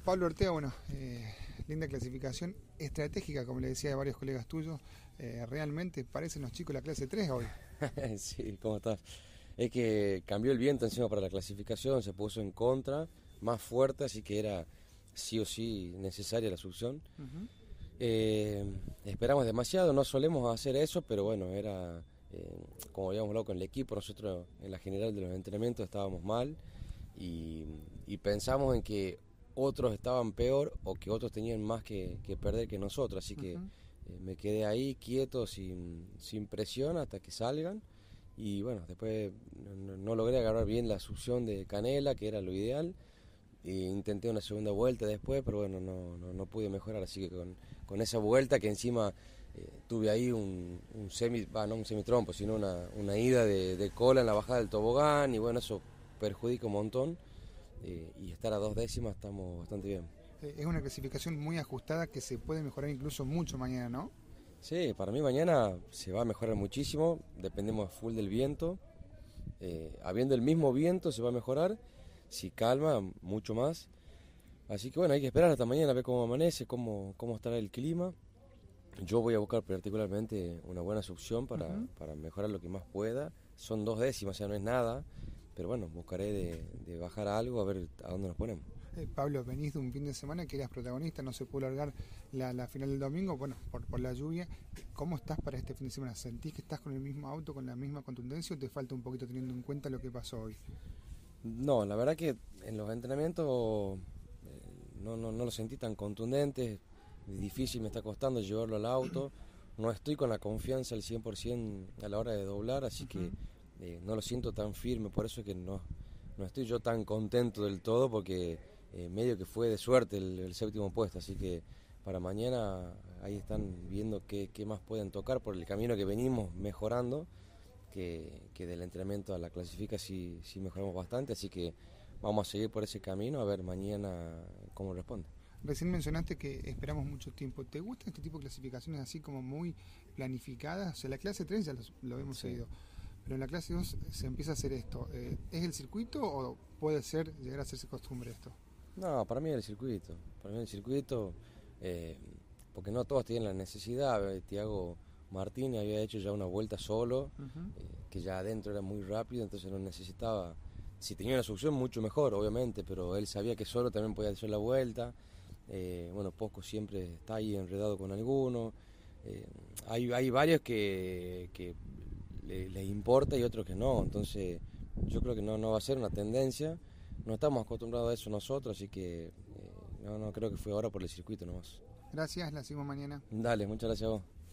Pablo Ortega, bueno, linda clasificación estratégica, como le decía a varios colegas tuyos. Realmente parecen los chicos de la clase 3 hoy. Sí, ¿cómo estás? Es que cambió el viento encima para la clasificación, se puso en contra, más fuerte, así que era sí o sí necesaria la succión. Uh-huh. Esperamos demasiado, no solemos hacer eso, pero bueno, era como habíamos hablado con el equipo, nosotros en la general de los entrenamientos estábamos mal y pensamos en que otros estaban peor o que otros tenían más que perder que nosotros, así que me quedé ahí quieto, sin presión hasta que salgan. Y bueno, después no logré agarrar bien la succión de canela, que era lo ideal. Intenté una segunda vuelta después, pero bueno, no pude mejorar. Así que con esa vuelta que encima tuve ahí un no un semitrompo, sino una ida de cola en la bajada del tobogán. Y bueno, eso perjudica un montón. Y estar a 2 décimas estamos bastante bien. Es una clasificación muy ajustada que se puede mejorar incluso mucho mañana, ¿no? Sí, para mí mañana se va a mejorar muchísimo, dependemos full del viento. Habiendo el mismo viento se va a mejorar, si calma, mucho más. Así que bueno, hay que esperar hasta mañana a ver cómo amanece, cómo estará el clima. Yo voy a buscar particularmente una buena succión para mejorar lo que más pueda. Son 2 décimas, o sea, no es nada, pero bueno, buscaré de bajar algo a ver a dónde nos ponemos. Pablo, venís de un fin de semana que eras protagonista, no se pudo largar la final del domingo, bueno, por la lluvia. ¿Cómo estás para este fin de semana? ¿Sentís que estás con el mismo auto, con la misma contundencia o te falta un poquito teniendo en cuenta lo que pasó hoy? No, la verdad que en los entrenamientos no lo sentí tan contundente, difícil me está costando llevarlo al auto, no estoy con la confianza al 100% a la hora de doblar, así que no lo siento tan firme, por eso es que no estoy yo tan contento del todo, porque medio que fue de suerte el séptimo puesto, así que para mañana ahí están viendo qué más pueden tocar por el camino que venimos mejorando, que del entrenamiento a la clasifica sí mejoramos bastante, así que vamos a seguir por ese camino a ver mañana cómo responde. Recién mencionaste que esperamos mucho tiempo. ¿Te gustan este tipo de clasificaciones así como muy planificadas? O sea, la clase 3 ya lo hemos seguido, pero en la clase 2 se empieza a hacer esto. ¿Es el circuito o puede ser llegar a hacerse costumbre esto? No, para mí el circuito, porque no todos tienen la necesidad. Thiago Martínez había hecho ya una vuelta solo, que ya adentro era muy rápido, entonces no necesitaba. Si tenía una succión, mucho mejor, obviamente, pero él sabía que solo también podía hacer la vuelta. Bueno, Posco siempre está ahí enredado con alguno. Hay varios que les importa y otros que no, entonces yo creo que no va a ser una tendencia. No estamos acostumbrados a eso nosotros, así que no creo que fue ahora por el circuito nomás. Gracias, la seguimos mañana. Dale, muchas gracias a vos.